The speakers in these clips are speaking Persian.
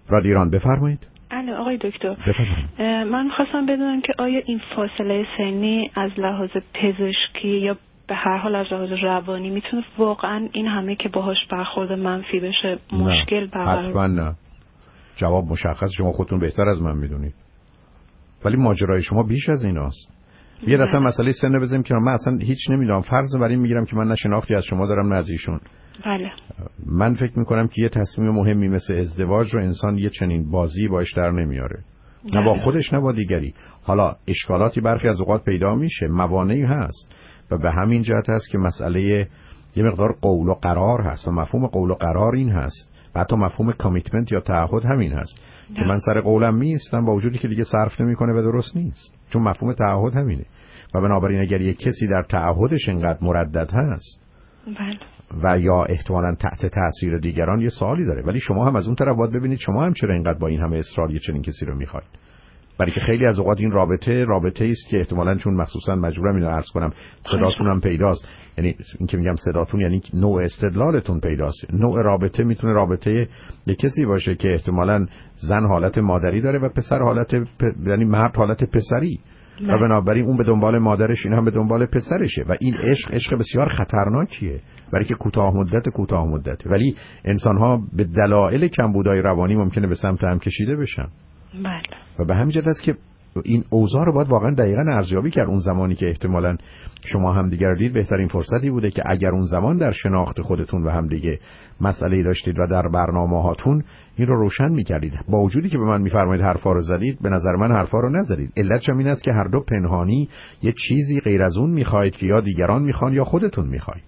رادیو ایران بفرمایید. الو آقای دکتر، من خواستم بدونم که آیا این فاصله سنی از لحاظ پزشکی یا به هر حال از لحاظ روانی میتونه واقعا این همه که باهاش برخورد منفی بشه مشکل برقرار؟ حتما نه. جواب مشخص، شما خودتون بهتر از من میدونید. ولی ماجرای شما بیش از ایناست. یه اصلا مسئله سن بزنیم که من اصلا هیچ نمیدونم، فرض بر این میگیرم که من نه شناختی از شما دارم نه از ایشون. بله. من فکر میکنم که یه تصمیم مهمی مثل ازدواج رو انسان یه چنین بازی باش در نمیاره، نه با خودش نه با دیگری. حالا اشکالاتی برخی از اوقات پیدا میشه، موانعی هست و به همین جهت هست که مسئله یه مقدار قول و قرار هست و مفهوم قول و قرار این هست و حتی مفهوم کامیتمنت یا تعهد همین هست که من سر قولم میستم با وجودی که دیگه صرف نمیکنه و درست نیست، چون مفهوم تعهد همینه. و بنابراین اگر یک کسی در تعهدش اینقدر مردد هست و یا احتمالاً تحت تاثیر دیگران، یه سوالی داره. ولی شما هم از اون طرف باید ببینید شما هم چرا اینقدر با این همه اصرار یه چنین کسی رو میخواید. برای که خیلی از اوقات این رابطه است که احتمالاً چون مخصوصاً مجبورم اینو عرض کنم صداتون هم پیداست، یعنی این که میگم صداتون یعنی نوع استدلالتون پیداست. نوع رابطه میتونه رابطه یک کسی باشه که احتمالاً زن حالت مادری داره و پسر حالت یعنی مرد حالت پسری و بنابراین اون به دنبال مادرش، این هم به دنبال پسرشه و این عشق بسیار خطرناکیه برای که کوتاه مدته. ولی انسان‌ها به دلایل کمبودهای روانی ممکنه به سمت هم کشیده بشن. بله. و به همین جهت است که این اوضاع رو باید واقعا دقیقاً ارزیابی کرد. اون زمانی که احتمالاً شما هم دیگر دید بهترین فرصتی بوده که اگر اون زمان در شناخت خودتون و هم دیگه مسئله‌ای داشتید و در برنامه‌هاتون این رو روشن می‌کردید. با وجودی که به من می‌فرمایید حرفا رو زدید، به نظر من حرفا رو نزدید. علتش این است که هر دو پنهانی یه چیزی غیر از اون می‌خواید که یا دیگران می‌خوان یا خودتون می‌خواید.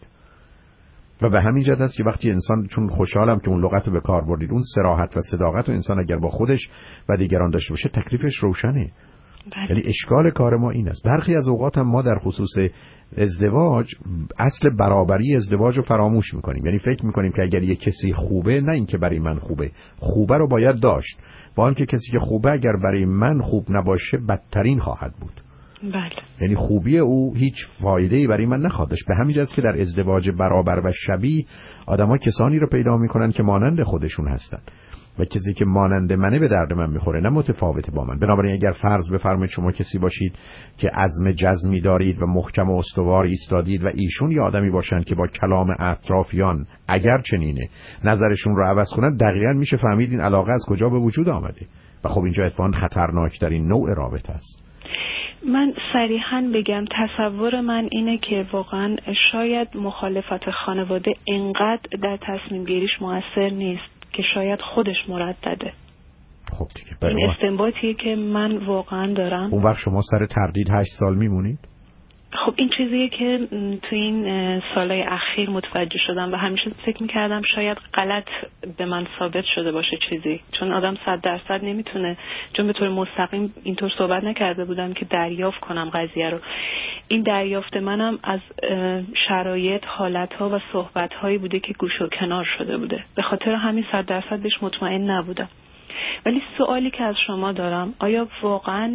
و به همین جهت است که وقتی انسان، چون خوشحالم که اون لغت رو به کار بردید، اون صراحت و صداقت و انسان اگر با خودش و دیگران داشته باشه تکلیفش روشنه. یعنی اشکال کار ما این است. برخی از اوقات هم ما در خصوص ازدواج اصل برابری ازدواج رو فراموش میکنیم. یعنی فکر میکنیم که اگر یک کسی خوبه، نه اینکه برای من خوبه رو باید داشت، با اینکه کسی که خوبه اگر برای من خوب نباشه بدترین خواهد بود. بله. یعنی خوبی او هیچ فایده‌ای برای من نخواهد داشت. به همین جاست که در ازدواج برابر و شبیه آدم‌ها کسانی رو پیدا میکنن که مانند خودشون هستن و کسی که مانند منه به درد من میخوره، نه متفاوت با من. بنابراین اگر فرض بفرمایید شما کسی باشید که عزم جزمی دارید و محکم و استوار ایستادید و ایشون یه آدمی باشن که با کلام اطرافیان اگر چنینه نظرشون رو عوض کنن، دقیقاً میشه فهمید این علاقه از کجا به وجود آمده و خب اینجا اتفاقاً خطرناکترین نوع رابطه است. من صریحاً بگم تصور من اینه که واقعاً شاید مخالفت خانواده اینقدر در تصمیم گیریش مؤثر نیست که شاید خودش مردده. خب دیگه این استنباطیه که من واقعاً دارم. اون وقت شما سر تردید 8 سال میمونید؟ خب این چیزیه که تو این سالهای اخیر متوجه شدم و همیشه فکر میکردم شاید غلط به من ثابت شده باشه چیزی، چون آدم 100% نمیتونه، چون به طور مستقیم اینطور صحبت نکرده بودم که دریافت کنم قضیه رو. این دریافت منم از شرایط، حالتها و صحبتهایی بوده که گوش و کنار شده بوده، به خاطر همین 100% بهش مطمئن نبودم. ولی سوالی که از شما دارم، آیا واقعا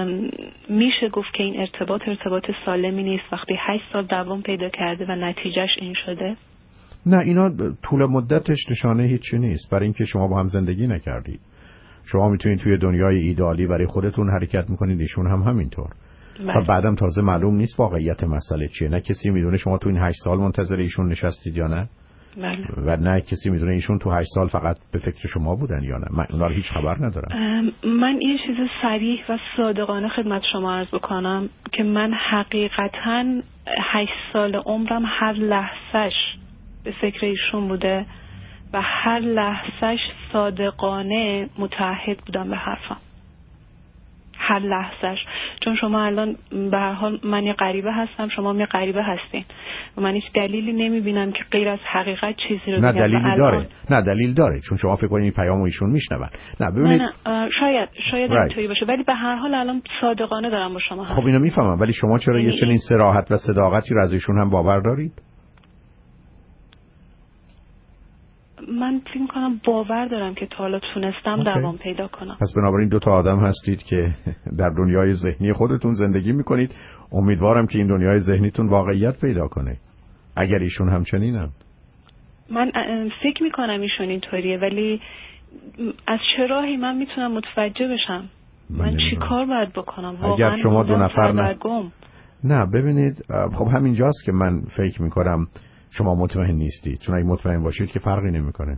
میشه گفت که این ارتباط سالمی نیست وقتی 8 سال دوام پیدا کرده و نتیجهش این شده؟ نه، اینا طول مدتش نشانه هیچی نیست، برای اینکه شما با هم زندگی نکردید. شما میتونید توی دنیای ایدئالی برای خودتون حرکت میکنید، ایشون هم همینطور. و بعدم تازه معلوم نیست واقعیت مسئله چیه. نه کسی میدونه شما تو این 8 سال منتظر ایشون نشستید یا نه. بله. و نه کسی میدونه ایشون تو 8 سال فقط به فکر شما بودن یا نه. من اونا رو هیچ خبر ندارم. من یه چیز صریح و صادقانه خدمت شما عرض بکنم که من حقیقتاً 8 سال عمرم هر لحظهش به فکر ایشون بوده و هر لحظهش صادقانه متعهد بودم به حرفم، هر لحظهش. چون شما الان به هر حال من یه غریبه هستم، شما هم یه غریبه هستین و من هیچ دلیلی نمیبینم که غیر از حقیقت چیزی رو بگم. نه دلیلی داره، نه دلیل داره، چون شما فکر کنید این پیامو ایشون میشنون. نه ببینید، نه شاید اینطوری باشه، ولی به هر حال الان صادقانه دارم با شما هستم. خب اینو میفهمم، ولی شما چرا یه چنین صراحت و صداقتی رو از ایشون هم باور دارید؟ من فکر می‌کنم باور دارم که تا حالا تونستم دوام پیدا کنم. پس بنابراین 2 تا آدم هستید که در دنیای ذهنی خودتون زندگی میکنید. امیدوارم که این دنیای ذهنیتون واقعیت پیدا کنه. اگر ایشون همچنینن، من فکر میکنم ایشون اینطوریه، ولی از چه راهی من میتونم متوجه بشم؟ من چی کار باید بکنم؟ اگر شما دو نفر نه ببینید، خب همینجاست که من فکر میکنم شما مطمئن نیستید، چون اگه مطمئن باشید که فرقی نمیکنه.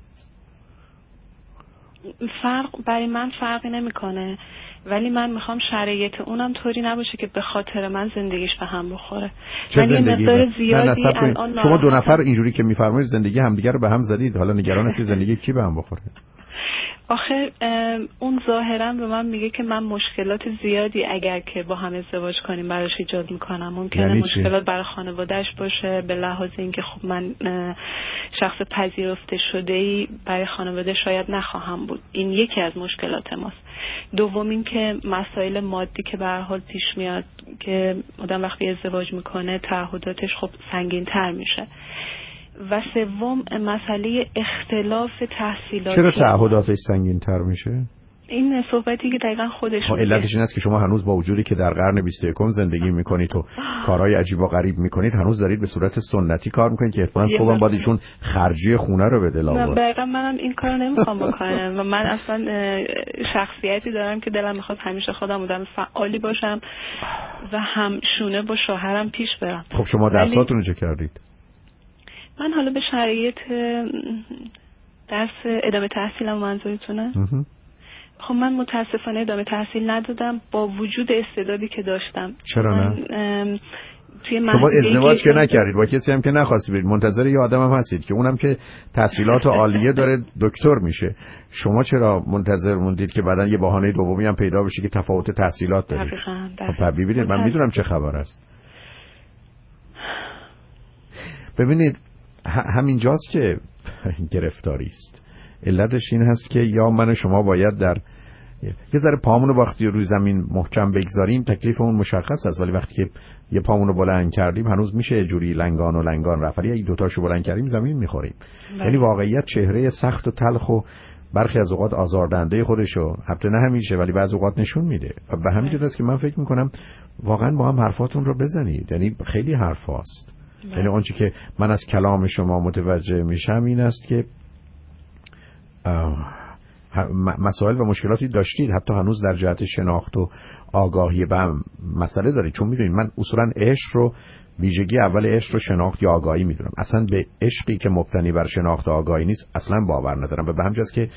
برای من فرقی نمیکنه، ولی من میخوام شرایط اونم طوری نباشه که به خاطر من زندگیش به هم بخوره. چه زندگی؟ نه شما دو نفر اینجوری که میفرمایید زندگی همدیگه رو به هم زدید، حالا نگران هستید زندگی کی به هم بخوره؟ آخه اون ظاهرا به من میگه که من مشکلات زیادی اگر که با هم ازدواج کنیم براش ایجاد میکنم. ممکنه یعنی مشکلات برای خانوادهش باشه، به لحاظ اینکه خب من شخص پذیرفته شده‌ای برای خانواده شاید نخواهم بود. این یکی از مشکلات ماست. دوم این که مسائل مادی که به هر حال پیش میاد که آدم وقتی ازدواج میکنه تعهداتش خب سنگین‌تر میشه. و سوم مسئله اختلاف تحصیلاتی. چرا تعهداتش سنگین‌تر میشه؟ این صحبتی که دقیقاً خودش میگه. علتش این است که شما هنوز با وجودی که در قرن 21 زندگی میکنید و کارهای عجیب و غریب میکنید، هنوز دارید به صورت سنتی کار میکنید که احتمالاً صبح باید ایشون خرجی خونه رو بده لاغر. دقیقاً منم این کارو نمیخوام بکنم و من اصلا شخصیتی دارم که دلم میخواد همیشه خودم آدم فعالی باشم و همشونه با شوهرم پیش برم. خب شما درساتون رو چه کردید؟ من حالا به شرایط درس ادامه تحصیلم منظورتونه؟ خب من متاسفانه ادامه تحصیل ندادم با وجود استعدادی که داشتم. چرا نه؟ شما ازدواج که نکردید، با کسی هم که نخواستید، منتظر یه آدم هم هستید که اونم که تحصیلات عالیه داره دکتر میشه. شما چرا منتظر موندید که بعدن یه بهانه دومی هم پیدا بشه که تفاوت تحصیلات داره؟ خب ببینید من میدونم چه خبر است. ببینید همینجاست که گرفتاری است. علتش این هست که یا من و شما باید در یه ذره پامونو وقتی روی زمین محکم بگذاریم تکلیفمون مشخص است، ولی وقتی که یه پامونو بلند کردیم هنوز میشه یه جوری لنگان رفت، ولی اگه دوتاشو بلند کردیم زمین میخوریم. یعنی واقعیت چهره سخت و تلخ و برخی از اوقات آزاردهنده خودشو البته نه همیشه ولی بعضی اوقات نشون میده. و به همین جهت است که من فکر میکنم واقعا با هم حرفاتون رو بزنید. یعنی خیلی حرفاست. یعنی آنچه که من از کلام شما متوجه میشم این است که مسائل و مشکلاتی داشتید، حتی هنوز در جهت شناخت و آگاهی به هم مسئله دارید. چون میدونید من اصولا عشق رو، ویژگی اول عشق رو شناخت یا آگاهی میدونم. اصلا به عشقی که مبتنی بر شناخت و آگاهی نیست اصلا باور ندارم. و به همین جاست که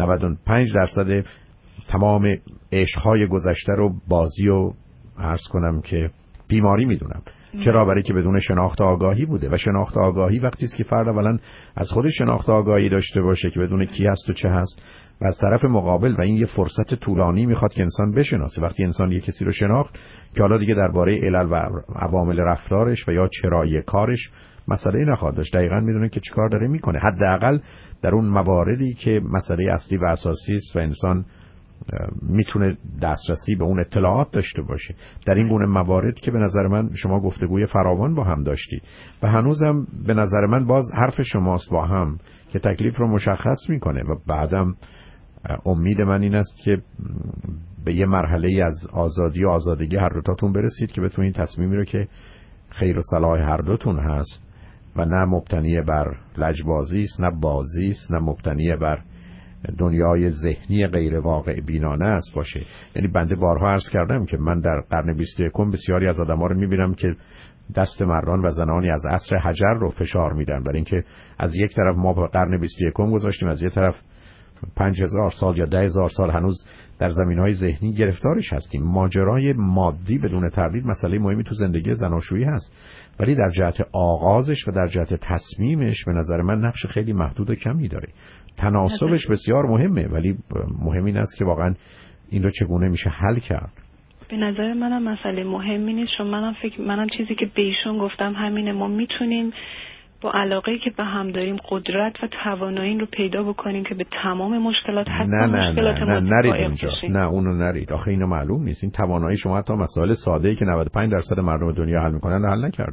95% تمام عشق‌های گذشته رو بازی و عرض کنم که بیماری میدونم. چرا؟ برای که بدون شناخت آگاهی بوده و شناخت آگاهی وقتی است که فرد اولا از خود شناخت آگاهی داشته باشه که بدون کی هست و چه هست و از طرف مقابل، و این یه فرصت طولانی میخواد که انسان بشناسه. وقتی انسان یک کسی رو شناخت که حالا دیگه درباره علل و عوامل رفتارش و یا چرایی کارش مسئله نخواهد داشت، دقیقاً میدونه که چیکار داره میکنه، حداقل در اون مواردی که مسئله اصلی و اساسی است و انسان میتونه دسترسی به اون اطلاعات داشته باشه. در این گونه موارد که به نظر من شما گفتگوی فراوان با هم داشتید و هنوزم به نظر من باز حرف شماست با هم که تکلیف رو مشخص میکنه و بعدم امید من این است که به یه مرحله از آزادی و آزادگی هر دوتاتون برسید که بتونید تصمیمی رو که خیر و صلاح هر دوتون هست و نه مبتنی بر لجبازی است، نه بازی است، نه مبتنی بر دنیای ذهنی غیر واقع بینانه است باشه. یعنی بنده بارها عرض کردم که من در قرن 21 بسیاری از آدم‌ها رو می‌بینم که دست مردان و زنانی از عصر حجر رو فشار میدن، برای اینکه از یک طرف ما به قرن 21 گذاشتیم، از یک طرف 5000 سال یا 10000 سال هنوز در زمینهای ذهنی گرفتارش هستیم. ماجرای مادی بدون تردید مسئله مهمی تو زندگی زناشویی هست، ولی در جهت آغازش و در جهت تصمیمش به نظر من نقش خیلی محدود و کمی داره. تناسبش بسیار مهمه، ولی مهم این است که واقعا این رو چگونه میشه حل کرد. به نظر منم مسئله مهمی نیست، چون منم چیزی که به ایشون گفتم همینه. ما میتونیم با علاقه‌ای که به هم داریم قدرت و توانایی رو پیدا بکنیم که به تمام مشکلات حتی مشکلات ما نرید اونجا. نه اونو نرید. آخه اینو معلوم نیست. این توانایی شما حتی مسائل ساده‌ای که 95% مردم دنیا حل میکنن رو حل نکردید.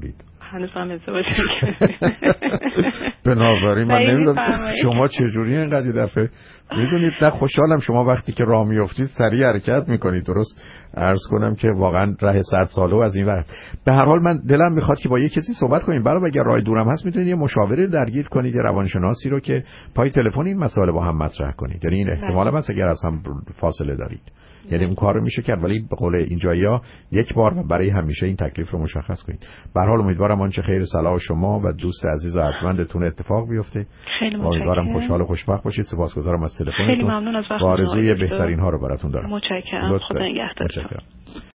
هنوز هم ازدواج نکردیم. بنابراین من نمیدونم شما چجوری اینقدر دفعه میدونید. نه خوشحالم شما وقتی که راه میافتید سریع حرکت میکنید. درست عرض کنم که واقعا راه 100 ساله از این وقت. به هر حال من دلم میخواد که با یه کسی صحبت کنیم. برای اگر راه دورم هست میتونید یه مشاوره درگیر کنید، یه روانشناسی رو که پای تلفن این مسائل با هم مطرح کنید. یعنی این احتمال هست اگر از هم فاصله دارید. یعنی اون کار رو میشه کرد، ولی به قول اینجایا یک بار و برای همیشه این تکلیف رو مشخص کنید. به هر حال امیدوارم آنچه خیر صلاح شما و دوست عزیز و ارجمندتون اتفاق بیفته. خیلی امیدوارم خوشحال و خوشبخت باشید. سپاسگزارم از تلفنتون. خیلی ممنون از وقتتون. آرزوی بهترین ها رو براتون دارم. متشکرم. خدا نگهدارتون.